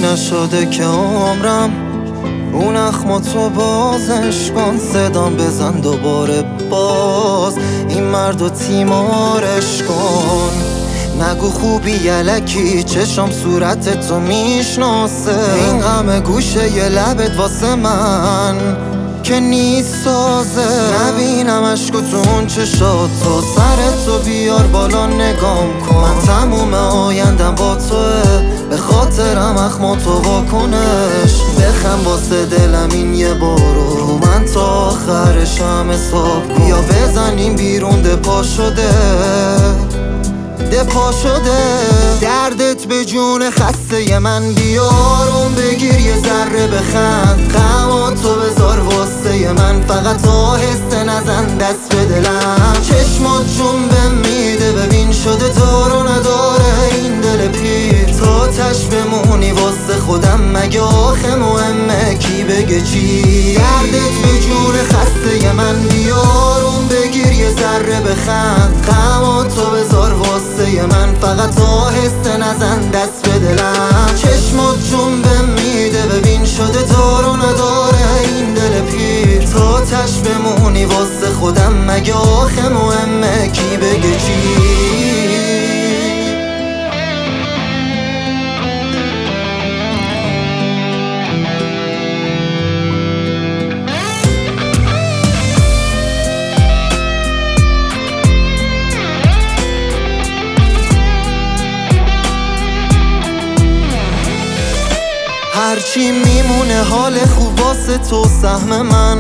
نشده که عمرم اون اخماتو بازش کن، صدام بزن دوباره باز این مرد و تیمارش کن. نگو خوبی یلکی چشم صورت تو میشناسه، این غم گوشه یه لبت واسه من که نیست سازه. نبینم عشق تو اون چشاتو، سرتو بیار بالا نگام کن. من تموم آیندم با توه، به خاطرم اخماتو واکنش. بخم واسه دلم این یه بارو، من تا آخرش هم حساب کن. بیا بزنیم بیرون دپا شده دپا شده. دردت به جون خسته من بیارون بگیر، یه ذره بخند. غماتو بذار واسه من، فقط آهسته نزن دست به دلم. چشمات جون میده ببین شده دارو نداره این دل پیر. تا تش بمونی واسه خودم، مگه آخه مهمه کی بگه چی؟ دردت به جون خسته من بیارون بگیر، یه ذره بخند. غماتو بذار واسه من، فقط آهسته نزن دست به دلم. چشمات جون میده ببین شده دارو نداره این دل پیر. تا تش بمونی واسه خودم، مگه آخه مهمه کی بگه چی؟ هرچی میمونه حال خوب واسه تو، سهم من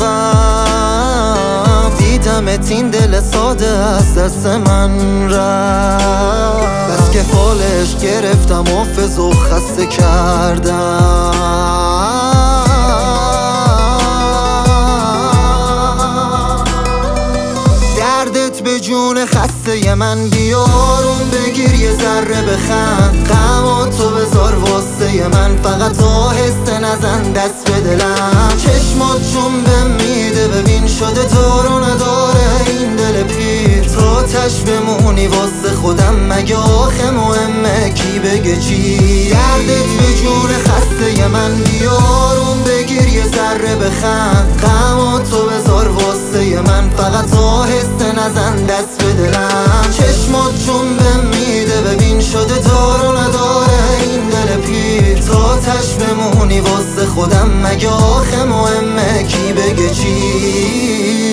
غم. دیدمت این دل ساده از دست من رفت، بس که فالش گرفتم حافظ و خسته کردم. دردت به جون خسته من بیارون بگیر، یه ذره بخند. غماتو بذار واسه من، فقط آهسته نزن دست به دلم. چشمات جون میده ببین شده دارو نداره این دل پیر. تا تش بمونی واسه خودم، مگه آخه مهمه کی بگه چی؟ دردت به جون خسته من بیارون بگیر، یه ذره بخند. غماتو بذار واسه من، فقط آهسته نزن دست به دلم. چشمات جون میده ببین شده دارو نداره این دل پیر. تا تش بمونی واسه خودم، مگه آخه مهمه کی بگه چی؟